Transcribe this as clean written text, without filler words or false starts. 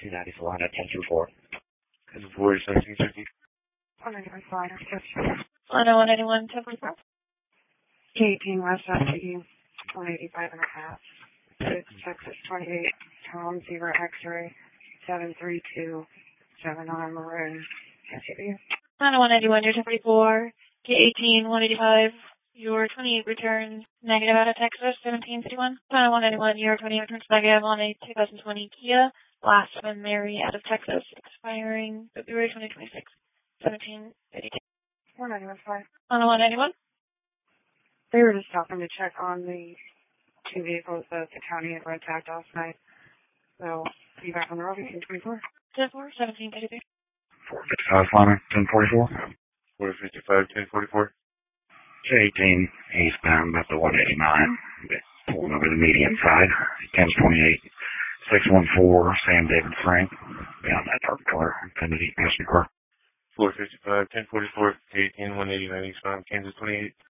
290 Solana 1024. Kansas 4, 1750. 191 Solana, 181, 1045. K18 West FTE, 185 and a half. Texas 28, Tom Zebra X-ray, 732, 7 on Maroon, SUV. 181, your 1044. K18, 185. Your 28 returns negative out of Texas, 1751. 181, your 28 returns negative on a 2020 Kia. Last one, Mary out of Texas, expiring February 2026, 1752. 191 fine. 181. They were just stopping to check on the two vehicles that the county had red tagged last night. So, be back on the road in 24. 10-4, 1753. 455 Solana 1044. 455, 1044. K18 eastbound about the 189. Pulling over the median side. 1028 614 Sam David Frank. Beyond that dark color. Infinity passenger car. 455, 1044. K18, 189 eastbound, Kansas 28.